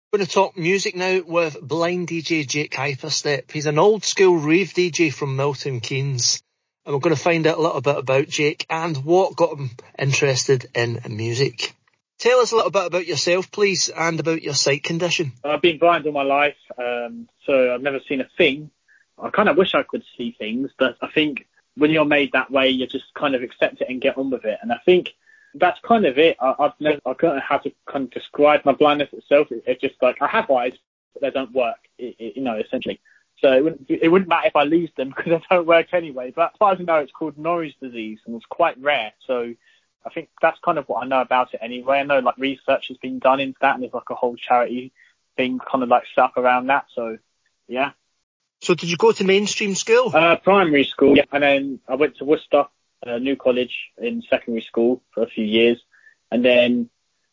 We're going to talk music now with blind DJ Jake Hyperstep. He's an old school rave DJ from Milton Keynes. And we're going to find out a little bit about Jake and what got him interested in music. Tell us a little bit about yourself, please, and about your sight condition. I've been blind all my life, so I've never seen a thing. I kind of wish I could see things, but I think when you're made that way, you just kind of accept it and get on with it. And I think that's kind of it. I don't know how to kind of describe my blindness itself. It's just like I have eyes, but they don't work, essentially. So it wouldn't matter if I lose them because they don't work anyway. But as far as I know, it's called Norris disease and it's quite rare. So I think that's kind of what I know about it anyway. I know like research has been done into that and there's like a whole charity thing kind of like set up around that. So, yeah. So did you go to mainstream school? Primary school, yeah. And then I went to Worcester, New College in secondary school for a few years. And then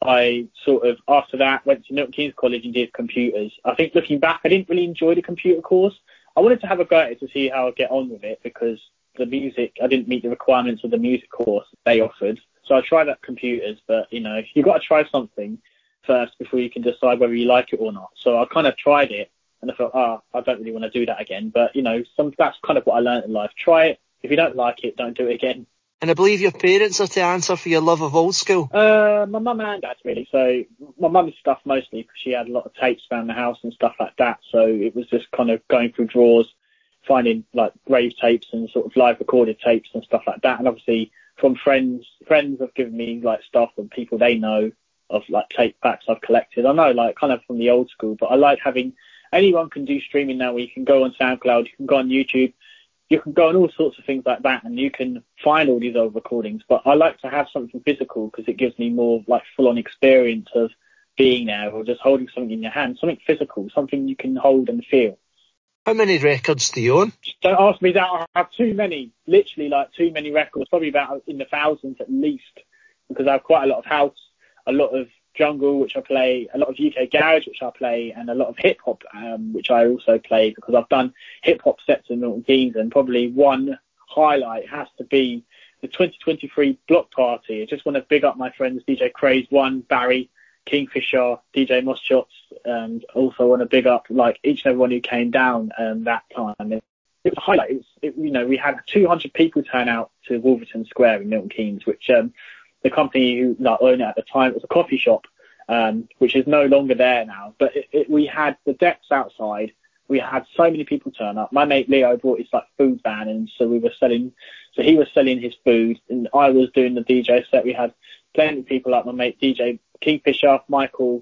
I sort of, after that, went to Milton Keynes College and did computers. I think looking back, I didn't really enjoy the computer course. I wanted to have a go at it to see how I'd get on with it because the music, I didn't meet the requirements of the music course they offered. So I tried out computers, but, you've got to try something first before you can decide whether you like it or not. So I kind of tried it and I thought, I don't really want to do that again. But, that's kind of what I learned in life. Try it. If you don't like it, don't do it again. And I believe your parents are to answer for your love of old school. My mum and dad, really. So my mum's stuff mostly because she had a lot of tapes around the house and stuff like that. So it was just kind of going through drawers, finding like rave tapes and sort of live recorded tapes and stuff like that. And obviously from friends have given me like stuff and people they know of like tape backs I've collected. I know like kind of from the old school, but I like having anyone can do streaming now where you can go on SoundCloud, you can go on YouTube, you can go on all sorts of things like that and you can find all these old recordings. But I like to have something physical because it gives me more like full-on experience of being there or just holding something in your hand, something physical, something you can hold and feel. How many records do you own? Don't ask me that. I have too many, literally like too many records, probably about in the thousands at least, because I have quite a lot of house, a lot of jungle, which I play, a lot of UK garage, which I play, and a lot of hip hop, which I also play because I've done hip hop sets in Milton Keynes, and probably one highlight has to be the 2023 block party. I just want to big up my friends DJ Craze One, Barry, Kingfisher, DJ Mosshots, and also want to big up like each and everyone who came down that time. It was a highlight. We had 200 people turn out to Wolverton Square in Milton Keynes, which the company who owned it at the time, it was a coffee shop, which is no longer there now. But we had the decks outside. We had so many people turn up. My mate Leo brought his food van, and so we were selling. So he was selling his food, and I was doing the DJ set. We had plenty of people like my mate DJ Kingfisher, Michael.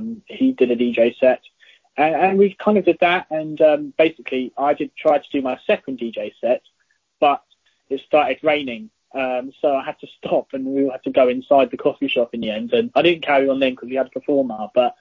He did a DJ set, and we kind of did that. And basically, I try to do my second DJ set, but it started raining. So I had to stop and we had to go inside the coffee shop in the end. And I didn't carry on then because we had a performer, but,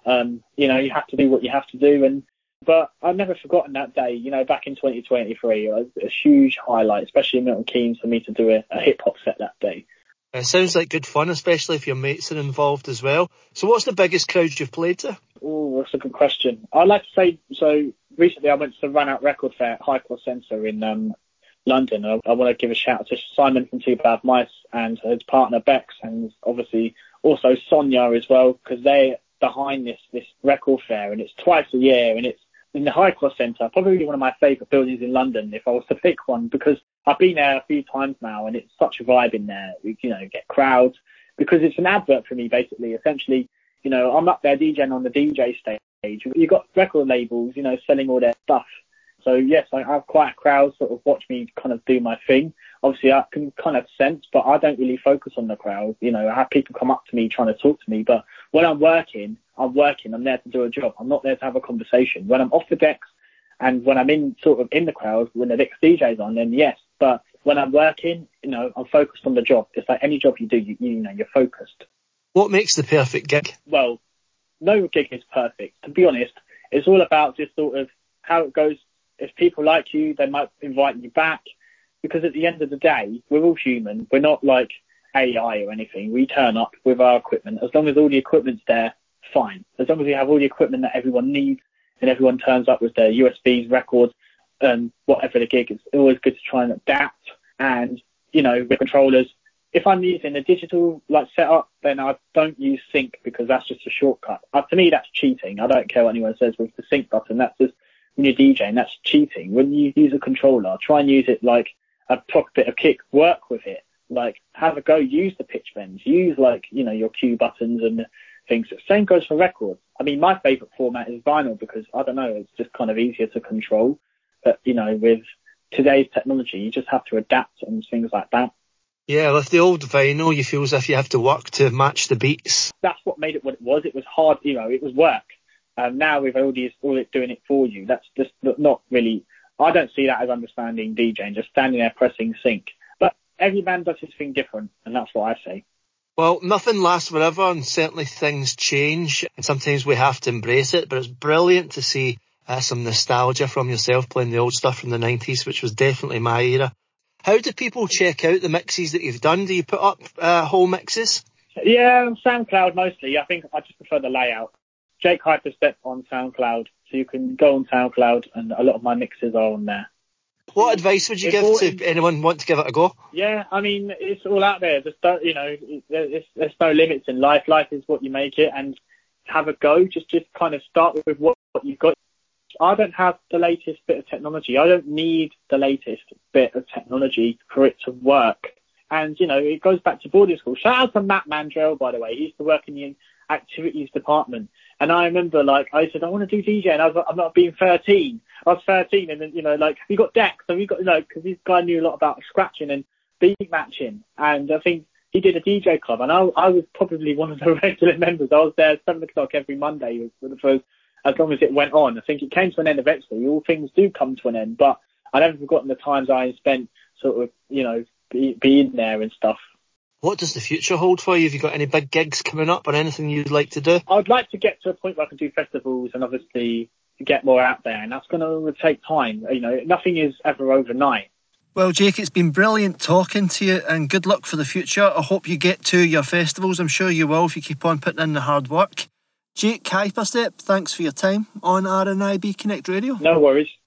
you have to do what you have to do. But I've never forgotten that day, back in 2023, it was a huge highlight, especially in Milton Keynes for me to do a hip hop set that day. It sounds like good fun, especially if your mates are involved as well. So what's the biggest crowd you've played to? Oh, that's a good question. I'd like to say, so recently I went to the Run Out Record Fair at High Cross Centre in, London. I want to give a shout out to Simon from Two Bad Mice and his partner Bex, and obviously also Sonia as well, because they're behind this record fair, and it's twice a year, and it's in the High Cross Centre, probably one of my favourite buildings in London if I was to pick one, because I've been there a few times now and it's such a vibe in there. We get crowds because it's an advert for me basically. Essentially, I'm up there DJing on the DJ stage. You've got record labels, selling all their stuff. So yes, I have quite a crowd sort of watch me kind of do my thing. Obviously I can kind of sense, but I don't really focus on the crowd. I have people come up to me trying to talk to me, but when I'm working. I'm there to do a job. I'm not there to have a conversation. When I'm off the decks and when I'm in the crowd, when the next DJ's on, then yes. But when I'm working, I'm focused on the job. It's like any job you do, you're focused. What makes the perfect gig? Well, no gig is perfect. To be honest, it's all about just sort of how it goes. If people like you, they might invite you back, because at the end of the day, we're all human. We're not like AI or anything. We turn up with our equipment. As long as all the equipment's there, fine. As long as we have all the equipment that everyone needs and everyone turns up with their USBs, records, whatever the gig, it's always good to try and adapt. And, with controllers, if I'm using a digital like setup, then I don't use sync because that's just a shortcut. To me, that's cheating. I don't care what anyone says with the sync button. That's just when you're DJing, that's cheating. When you use a controller, try and use it like a proper bit of kick. Work with it. Like have a go. Use the pitch bends. Use like your cue buttons and things. Same goes for records. I mean, my favourite format is vinyl because I don't know, it's just kind of easier to control. But with today's technology, you just have to adapt and things like that. Yeah, with the old vinyl, you feel as if you have to work to match the beats. That's what made it what it was. It was hard, it was work. Now with all it doing it for you, that's just not really. I don't see that as understanding DJing, just standing there pressing sync. But every man does his thing different, and that's what I say. Well, nothing lasts forever, and certainly things change, and sometimes we have to embrace it. But it's brilliant to see some nostalgia from yourself playing the old stuff from the 90s, which was definitely my era. How do people check out the mixes that you've done? Do you put up whole mixes? Yeah, SoundCloud mostly. I think I just prefer the layout. Jake Hyperstep on SoundCloud. So you can go on SoundCloud and a lot of my mixes are on there. What advice would you give to anyone want to give it a go? Yeah, I mean, it's all out there. Just don't, there's no limits in life. Life is what you make it, and have a go. Just kind of start with what you've got. I don't have the latest bit of technology. I don't need the latest bit of technology for it to work. And, it goes back to boarding school. Shout out to Matt Mandrell, by the way. He used to work in the activities department. And I remember, I said, I want to do DJ. And I was like, I'm not being 13. I was 13. And then, have you got decks? Have you got, because this guy knew a lot about scratching and beat matching. And I think he did a DJ club. And I was probably one of the regular members. I was there at 7 o'clock every Monday for the first, as long as it went on. I think it came to an end eventually. All things do come to an end. But I never forgotten the times I spent sort of, being there and stuff. What does the future hold for you? Have you got any big gigs coming up or anything you'd like to do? I'd like to get to a point where I can do festivals and obviously get more out there. And that's going to take time. Nothing is ever overnight. Well, Jake, it's been brilliant talking to you and good luck for the future. I hope you get to your festivals. I'm sure you will if you keep on putting in the hard work. Jake Hyperstep, thanks for your time on RNIB Connect Radio. No worries.